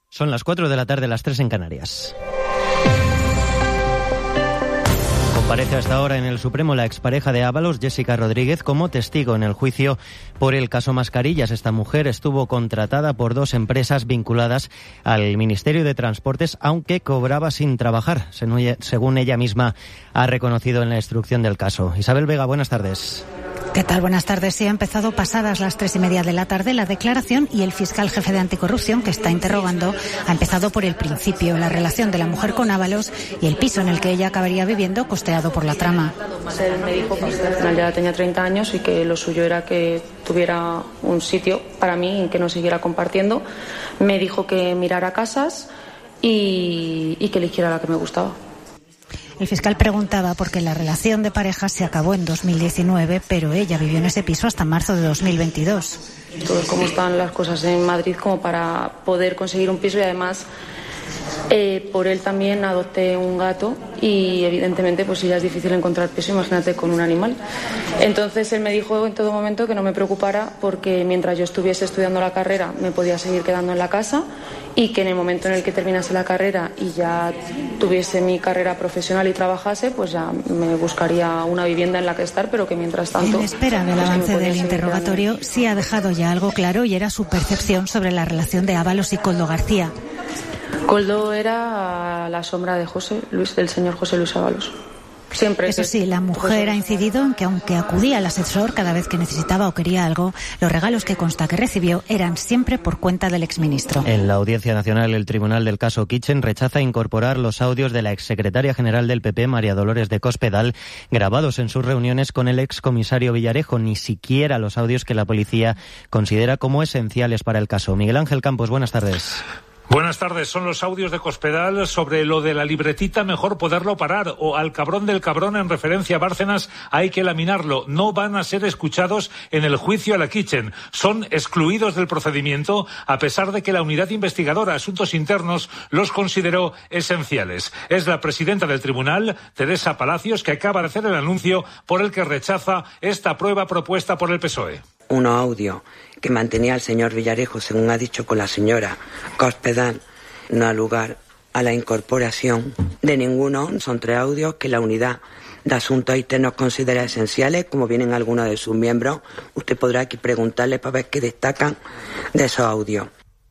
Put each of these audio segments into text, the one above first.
Son las 4 de la tarde, las 3 en Canarias. Comparece hasta ahora en el Supremo la expareja de Ábalos, Jessica Rodríguez, como testigo en el juicio por el caso Mascarillas. Esta mujer estuvo contratada por 2 empresas vinculadas al Ministerio de Transportes, aunque cobraba sin trabajar, según ella misma ha reconocido en la instrucción del caso. Isabel Vega, buenas tardes. ¿Qué tal? Buenas tardes. Sí, ha empezado pasadas las 3:30 de la tarde la declaración y el fiscal jefe de anticorrupción que está interrogando ha empezado por el principio, la relación de la mujer con Ábalos y el piso en el que ella acabaría viviendo costeado por la trama. Él me dijo que al final ya tenía 30 años y que lo suyo era que tuviera un sitio para mí y que no siguiera compartiendo. Me dijo que mirara casas y que eligiera la que me gustaba. El fiscal preguntaba por qué la relación de pareja se acabó en 2019, pero ella vivió en ese piso hasta marzo de 2022. Todo cómo están las cosas en Madrid como para poder conseguir un piso y además por él también adopté un gato y evidentemente pues si ya es difícil encontrar piso, imagínate con un animal. Entonces él me dijo en todo momento que no me preocupara porque mientras yo estuviese estudiando la carrera me podía seguir quedando en la casa y que en el momento en el que terminase la carrera y ya tuviese mi carrera profesional y trabajase, pues ya me buscaría una vivienda en la que estar, pero que mientras tanto... En espera del avance del interrogatorio, sí ha dejado ya algo claro y era su percepción sobre la relación de Ábalos y Koldo García. Koldo era la sombra de del señor José Luis Ábalos. Siempre. Eso sí, la mujer ha incidido en que aunque acudía al asesor cada vez que necesitaba o quería algo, los regalos que consta que recibió eran siempre por cuenta del exministro. En la Audiencia Nacional, el Tribunal del caso Kitchen rechaza incorporar los audios de la exsecretaria general del PP, María Dolores de Cospedal, grabados en sus reuniones con el excomisario Villarejo, ni siquiera los audios que la policía considera como esenciales para el caso. Miguel Ángel Campos, buenas tardes. Buenas tardes. Son los audios de Cospedal sobre lo de la libretita, mejor poderlo parar, o al cabrón del cabrón en referencia a Bárcenas, hay que laminarlo. No van a ser escuchados en el juicio a la Kitchen. Son excluidos del procedimiento a pesar de que la unidad investigadora Asuntos Internos los consideró esenciales. Es la presidenta del tribunal, Teresa Palacios, que acaba de hacer el anuncio por el que rechaza esta prueba propuesta por el PSOE. Un audio que mantenía el señor Villarejo, según ha dicho con la señora Cospedal, no da lugar a la incorporación de ninguno. Son 3 audios que la unidad de Asuntos Internos considera esenciales, como vienen algunos de sus miembros. Usted podrá aquí preguntarle para ver qué destacan de esos audios.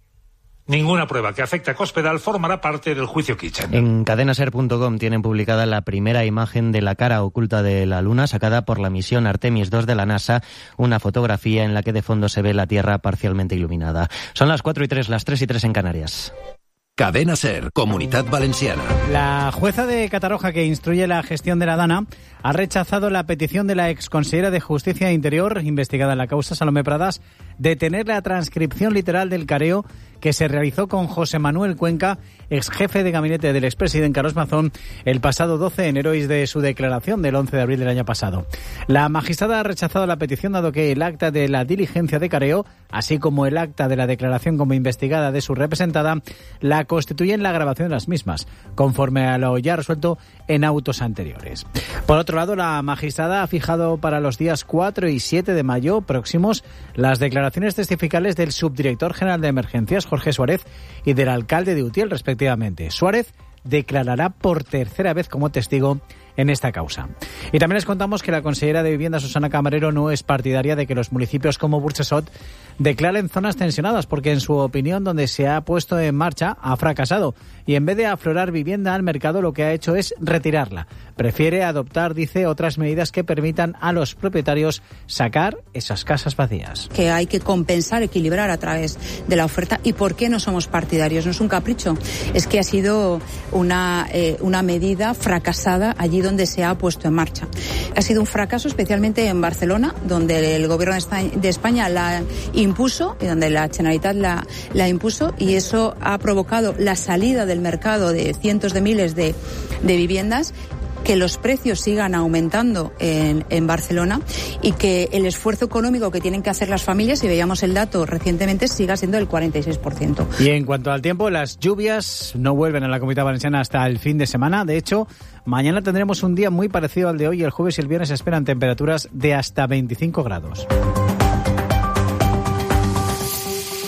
Ninguna prueba que afecte a Cospedal formará parte del juicio Kitchen. En cadenaser.com tienen publicada la primera imagen de la cara oculta de la Luna, sacada por la misión Artemis 2 de la NASA, una fotografía en la que de fondo se ve la Tierra parcialmente iluminada. Son las 4:03, las 3:03 en Canarias. Cadena SER, Comunitat Valenciana. La jueza de Catarroja que instruye la gestión de la Dana ha rechazado la petición de la exconsellera de Justicia e Interior, investigada en la causa, Salomé Pradas, de tener la transcripción literal del careo que se realizó con José Manuel Cuenca, ex jefe de gabinete del expresidente Carlos Mazón, el pasado 12 de enero y de su declaración del 11 de abril del año pasado. La magistrada ha rechazado la petición dado que el acta de la diligencia de careo, así como el acta de la declaración como investigada de su representada, la constituyen la grabación de las mismas, conforme a lo ya resuelto en autos anteriores. Por otro lado, la magistrada ha fijado para los días 4 y 7 de mayo próximos las declaraciones testificales del subdirector general de Emergencias, Jorge Suárez, y del alcalde de Utiel, respectivamente. Suárez declarará por tercera vez como testigo en esta causa. Y también les contamos que la consellera de Vivienda, Susana Camarero, no es partidaria de que los municipios como Burchesot declaren zonas tensionadas, porque en su opinión donde se ha puesto en marcha ha fracasado y en vez de aflorar vivienda al mercado lo que ha hecho es retirarla. Prefiere adoptar, dice, otras medidas que permitan a los propietarios sacar esas casas vacías. Que hay que compensar, equilibrar a través de la oferta. ¿Y por qué no somos partidarios? No es un capricho, es que ha sido una medida fracasada allí donde se ha puesto en marcha. Ha sido un fracaso especialmente en Barcelona, donde el gobierno de España la impuso y donde la Generalitat la impuso, y eso ha provocado la salida del mercado de cientos de miles de viviendas, que los precios sigan aumentando en Barcelona y que el esfuerzo económico que tienen que hacer las familias, si veíamos el dato recientemente, siga siendo del 46%. Y en cuanto al tiempo, las lluvias no vuelven a la Comunidad Valenciana hasta el fin de semana. De hecho, mañana tendremos un día muy parecido al de hoy. El jueves y el viernes se esperan temperaturas de hasta 25 grados.